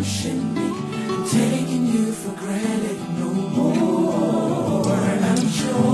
delusion me. I'm taking you for granted no more. I'm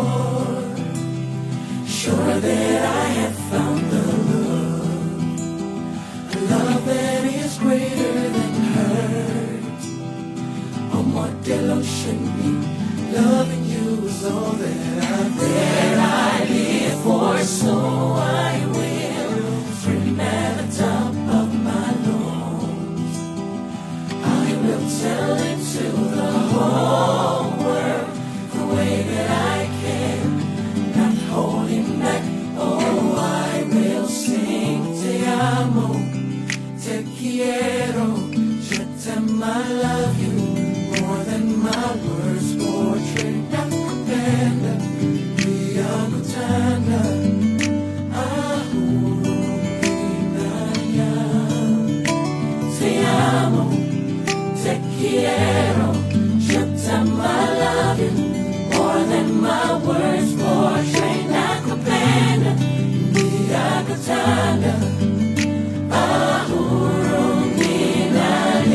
sure that I have found the love, a love that is greater than hurt. Oh, more delusion me. Loving you is all that I live for, so I will scream at the top of my lungs. I will tell it to the whole world the way that I can, not holding back. Oh, I will sing te amo, te quiero, je t'aime, I love you more than my words portray. Nakupenda, niyakutanda, ahurumina. Te amo, te quiero, je t'aime, I love you more than my words portray. Nakupenda, niyakutanda, ahurumina.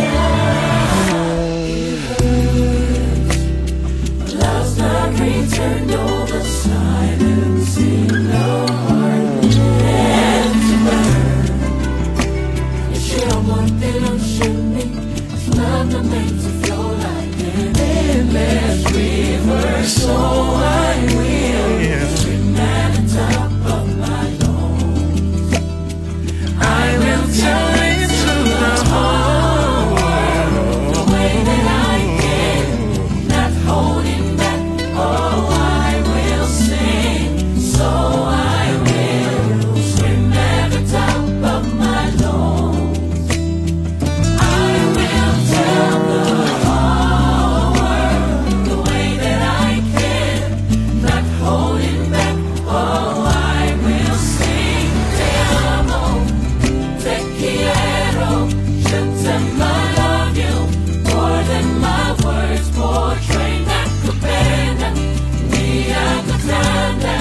Love's not returned over silence in the heart and to burn. It's your one delusion me. It's love that makes it flow like an endless river. So I will scream at the top of my lungs. I will tell it to the whole world the way that I can, not holding back. Oh, I will sing, so I will scream at the top of my lungs. I will tell the whole world the way that I can, not holding back. Oh, I will sing te amo, te quiero, je t'aime, I love you more than my words portray. Nakupenda, niyakutanda,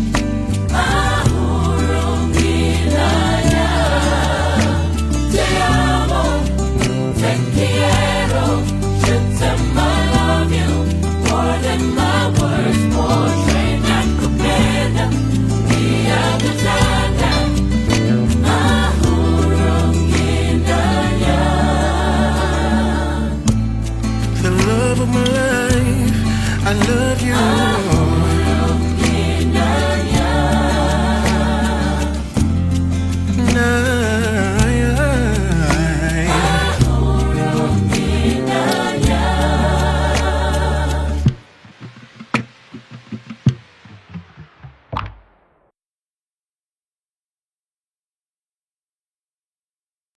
ahurumina. Te amo, te quiero, je t'aime, I love you more than my words portray. Nakupenda, niyakutanda, ahurumina. The love of my life, I love you.